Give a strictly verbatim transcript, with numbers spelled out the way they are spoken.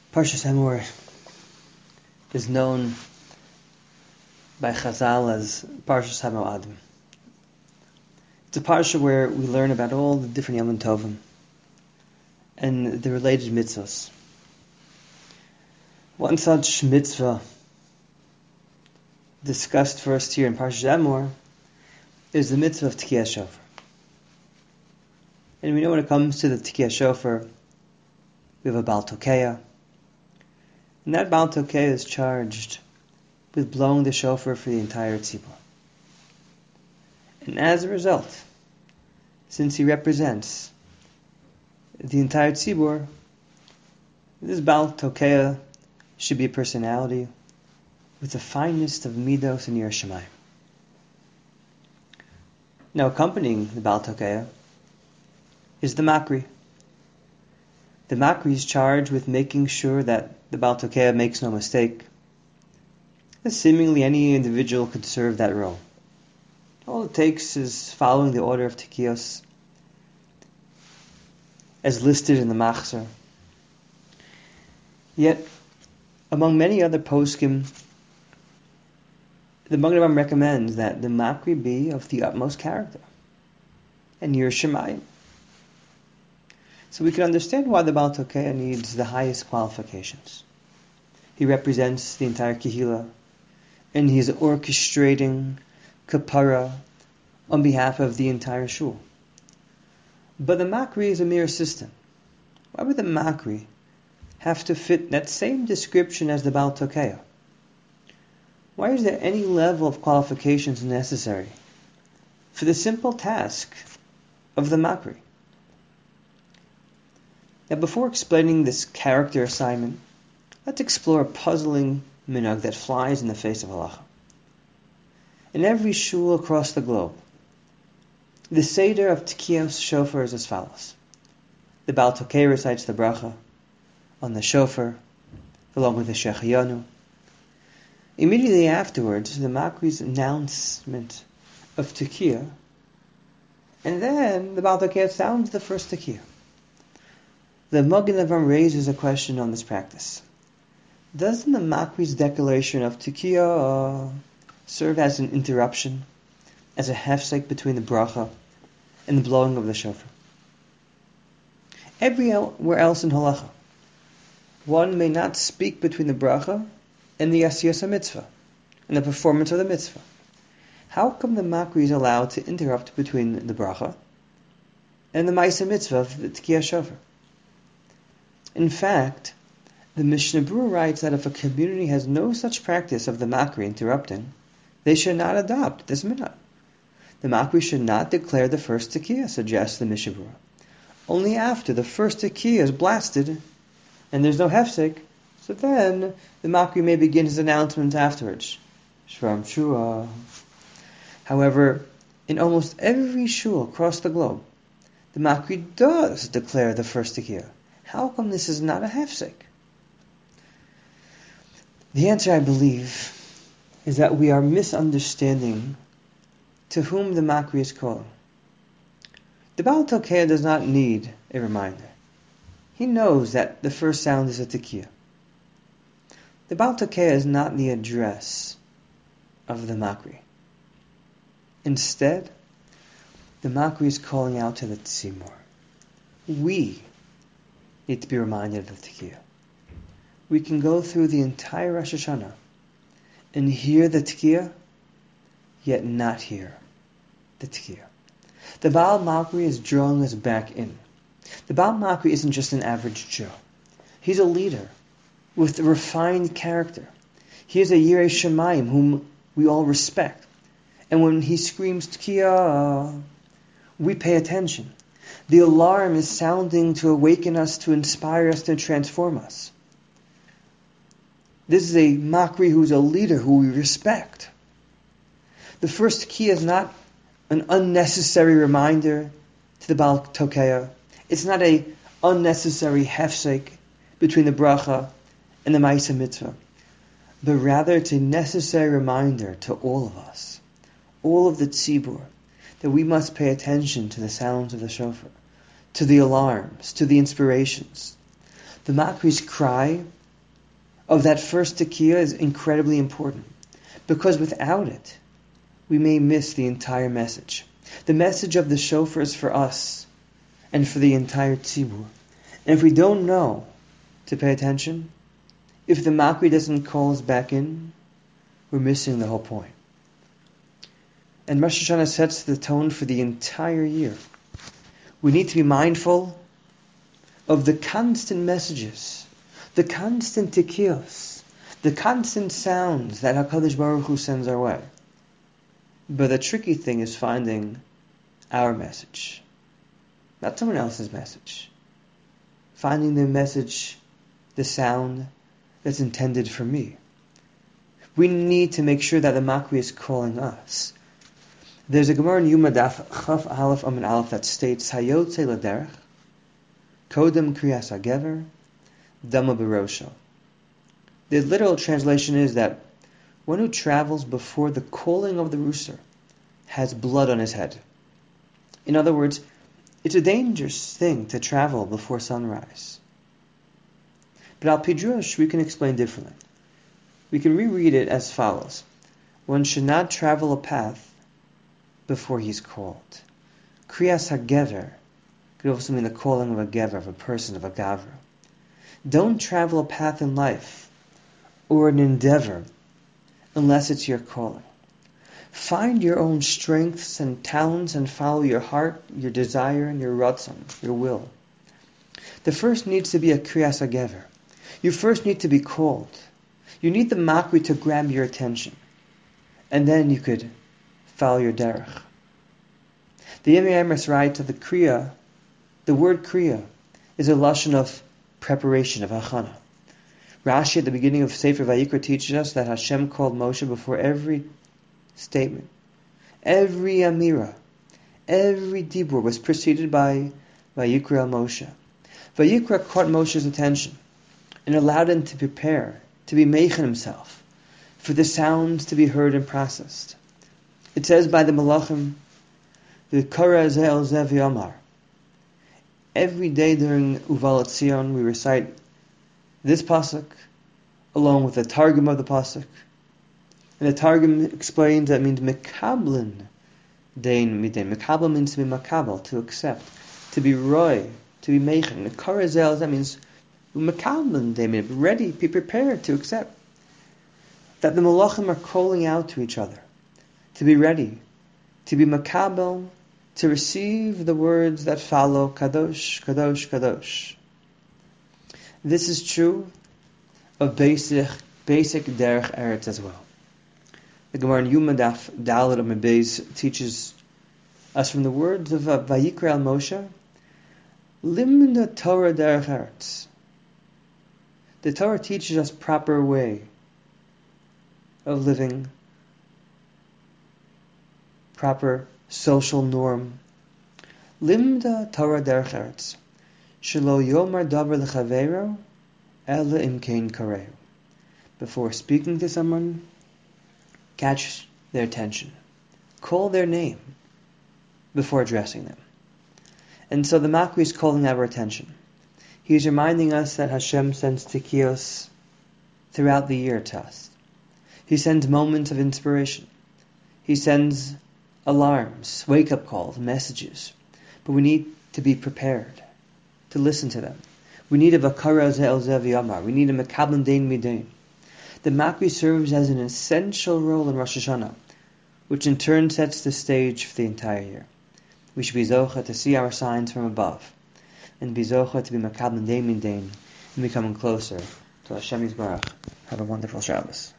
Parshas Emor is known by Chazal as Parshas HaMoadim. It's a parsha where we learn about all the different Yom Tovim and the related mitzvahs. One such mitzvah discussed first here in Parshas Emor is the mitzvah of Tekiyah Shofar. And we know when it comes to the Tekiyah Shofar, we have a Baal Tokeya. And that Baal Tokeya is charged with blowing the shofar for the entire tzibur. And as a result, since he represents the entire tzibur, this Baal Tokeya should be a personality with the finest of midos and Yiras Shamayim. Now, accompanying the Baal Tokeya is the Makri. The Makri is charged with making sure that the Baal Tokeya makes no mistake. And seemingly any individual could serve that role. All it takes is following the order of Tekiyos as listed in the Machzor. Yet, among many other poskim, the Magen Avraham recommends that the Makri be of the utmost character and Yiras Shamayim. So we can understand why the Baal Tokeya needs the highest qualifications. He represents the entire Kehillah, and he is orchestrating kapara on behalf of the entire shul. But the Makri is a mere assistant. Why would the Makri have to fit that same description as the Baal Tokeya? Why is there any level of qualifications necessary for the simple task of the Makri? Now, before explaining this character assignment, let's explore a puzzling minhag that flies in the face of halacha. In every shul across the globe, the seder of Tekiyos Shofar is as follows. The Baal Tokeya recites the bracha on the shofar, along with the Shechayanu. Immediately afterwards, the Makri's announcement of Tekiyah, and then the Baal Tokeya sounds the first Tekiyah. The Magen Avraham raises a question on this practice. Doesn't the Makri's declaration of Tekiyah uh, serve as an interruption, as a hefsek between the bracha and the blowing of the shofar? Everywhere else in halacha, one may not speak between the bracha and the asiyas mitzvah, and the performance of the mitzvah. How come the Makri is allowed to interrupt between the bracha and the ma'aseh mitzvah of the Tekiyah Shofar? In fact, the Mishnah Berurah writes that if a community has no such practice of the Makri interrupting, they should not adopt this minhag. The Makri should not declare the first Tekiyah, suggests the Mishnah Berurah. Only after the first Tekiyah is blasted and there's no hefsek, so then the Makri may begin his announcement afterwards. Shvam Shua. However, in almost every shul across the globe, the Makri does declare the first Tekiyah. How come this is not a hefsek? The answer, I believe, is that we are misunderstanding to whom the Makri is calling. The Baal Tokeya does not need a reminder. He knows that the first sound is a Tekiyah. The Baal Tokeya is not the address of the Makri. Instead, the Makri is calling out to the tzibur. We need to be reminded of the Tekiyah. We can go through the entire Rosh Hashanah and hear the Tekiyah, yet not hear the Tekiyah. The Baal Makri is drawing us back in. The Baal Makri isn't just an average Joe. He's a leader with a refined character. He is a Yiras Shamayim whom we all respect. And when he screams Tekiyah, we pay attention. The alarm is sounding to awaken us, to inspire us, to transform us. This is a Makri who's a leader who we respect. The first Tekiyah is not an unnecessary reminder to the Baal Tokeya. It's not a unnecessary hefsek between the bracha and the ma'aseh mitzvah. But rather it's a necessary reminder to all of us, all of the tzibur, that we must pay attention to the sounds of the shofar, to the alarms, to the inspirations. The Makri's cry of that first tekiah is incredibly important, because without it, we may miss the entire message. The message of the shofar is for us and for the entire tzibur. And if we don't know to pay attention, if the makri doesn't call us back in, we're missing the whole point. And Rosh Hashanah sets the tone for the entire year. We need to be mindful of the constant messages, the constant tekiyos, the constant sounds that HaKadosh Baruch Hu sends our way. But the tricky thing is finding our message, not someone else's message. Finding the message, the sound that's intended for me. We need to make sure that the makri is calling us. There's a Gemara in Yuma Daf Chaf Aleph Amin Aleph that states Hayotze Laderech Kodem Kriyas HaGever Dama B'Rosho. The literal translation is that one who travels before the calling of the rooster has blood on his head. In other words, it's a dangerous thing to travel before sunrise. But Al Pidrush we can explain differently. We can reread it as follows. One should not travel a path before he's called. Kriyas HaGever could also mean the calling of a gever, of a person, of a gavra. Don't travel a path in life or an endeavor unless it's your calling. Find your own strengths and talents and follow your heart, your desire, and your ratzon, your will. The first needs to be a kriyas HaGever. You first need to be called. You need the makri to grab your attention. And then you could follow your derech. The Yemi Emrys writes of the kriya, the word kriya is a lashon of preparation, of hachana. Rashi at the beginning of Sefer Vayikra teaches us that Hashem called Moshe before every statement, every amira, every dibur was preceded by Vayikra Moshe. Vayikra caught Moshe's attention and allowed him to prepare, to be meichen himself, for the sounds to be heard and processed. It says by the Malachim, the Kara Ze'el Zev Yamar. Every day during Uval Tzion we recite this pasuk, along with the Targum of the pasuk. And the Targum explains that it means mekablin dein midein. Mekabel means to be makabel, to accept, to be roy, to be meichen. The Kara Ze'el, that means mekablin dein, ready, be prepared to accept. That the Malachim are calling out to each other, to be ready, to be makabel, to receive the words that follow, kadosh, kadosh, kadosh. This is true of basic, basic derech eretz as well. The Gemara in Yuma Daf Dalet Amud Beis teaches us from the words of uh, Vayikra al Moshe, Limda Torah derech eretz. The Torah teaches us proper way of living, proper social norm. Limda Torah derech eretz, shelo yomar davar lechaveiro, ela imkein kareu. Before speaking to someone, catch their attention, call their name before addressing them. And so the makri is calling our attention. He is reminding us that Hashem sends tikkios throughout the year to us. He sends moments of inspiration. He sends alarms, wake-up calls, messages. But we need to be prepared to listen to them. We need a vakara ze'el zev yamar. We need a mekablan dein midain. The makri serves as an essential role in Rosh Hashanah, which in turn sets the stage for the entire year. We should be zocha to see our signs from above, and be zocha to be mekablan dein midain, and becoming closer to Hashem Yisbarach. Have a wonderful Shabbos.